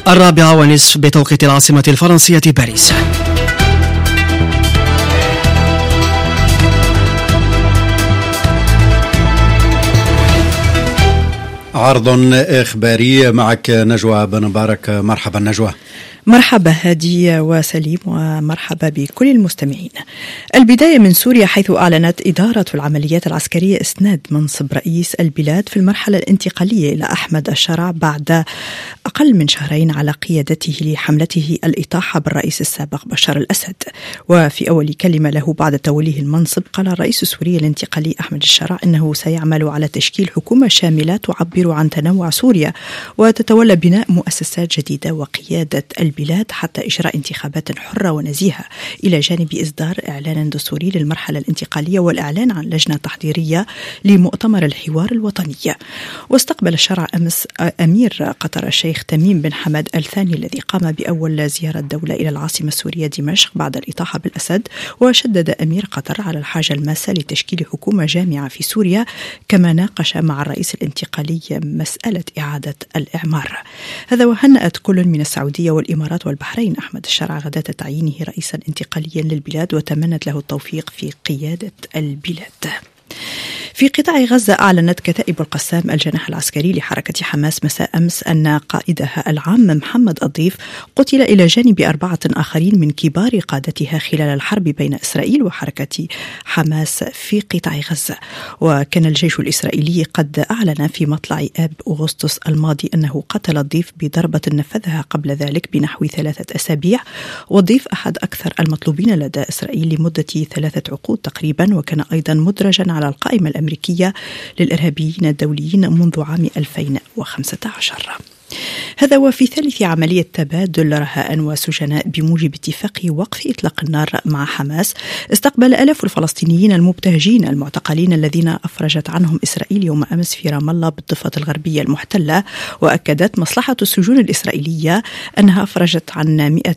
4:30 بتوقيت العاصمة الفرنسية باريس. عرض إخباري معك نجوى بن مبارك. مرحبا نجوى. مرحبا هادي وسليم، ومرحبا بكل المستمعين. البداية من سوريا، حيث أعلنت إدارة العمليات العسكرية إسناد منصب رئيس البلاد في المرحلة الانتقالية إلى أحمد الشرع بعد أقل من شهرين على قيادته لحملته الإطاحة بالرئيس السابق بشار الأسد. وفي أول كلمة له بعد توليه المنصب، قال الرئيس السوري الانتقالي أحمد الشرع إنه سيعمل على تشكيل حكومة شاملة تعبر عن تنوع سوريا وتتولى بناء مؤسسات جديدة وقيادة البلاد حتى إجراء انتخابات حرة ونزيهة، إلى جانب إصدار إعلان دستوري للمرحلة الانتقالية والإعلان عن لجنة تحضيرية لمؤتمر الحوار الوطني. واستقبل الشرع أمس أمير قطر الشيخ تميم بن حمد الثاني الذي قام بأول زيارة دولة إلى العاصمة السورية دمشق بعد الإطاحة بالأسد. وشدد أمير قطر على الحاجة الماسة لتشكيل حكومة جامعة في سوريا، كما ناقش مع الرئيس الانتقالي مسألة إعادة الإعمار. هذا وهنأت كل من السعودية والإمارات والبحرين أحمد الشرع غداة تعيينه رئيسا انتقاليا للبلاد، وتمنت له التوفيق في قيادة البلاد. في قطاع غزة، أعلنت كتائب القسام الجناح العسكري لحركة حماس مساء أمس أن قائدها العام محمد الضيف قتل إلى جانب 4 آخرين من كبار قادتها خلال الحرب بين إسرائيل وحركة حماس في قطاع غزة. وكان الجيش الإسرائيلي قد أعلن في مطلع آب أغسطس الماضي أنه قتل الضيف بضربة نفذها قبل ذلك بنحو 3 أسابيع. والضيف أحد أكثر المطلوبين لدى إسرائيل لمدة 3 عقود تقريبا، وكان أيضا مدرجا على القائمة الأمريكية للإرهابيين الدوليين منذ عام 2015. هذا وفي ثالث عملية تبادل رهائن وسجناء بموجب اتفاق وقف إطلاق النار مع حماس. استقبل آلاف الفلسطينيين المبتهجين المعتقلين الذين أفرجت عنهم إسرائيل يوم أمس في رام الله بالضفة الغربية المحتلة. وأكدت مصلحة السجون الإسرائيلية أنها أفرجت عن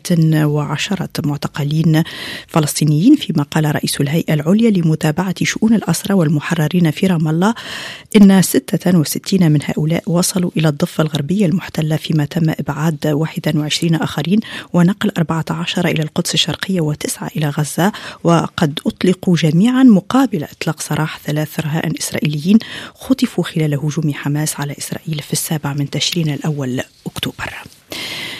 110 معتقلين فلسطينيين، فيما قال رئيس الهيئة العليا لمتابعة شؤون الأسرى والمحررين في رام الله إن 66 من هؤلاء وصلوا إلى الضفة الغربية المحتلة، فيما تم إبعاد 21 آخرين ونقل 14 إلى القدس الشرقية و9 إلى غزة. وقد أطلقوا جميعا مقابل إطلاق سراح 3 رهائن إسرائيليين خطفوا خلال هجوم حماس على إسرائيل في 7 من تشرين الأول أكتوبر.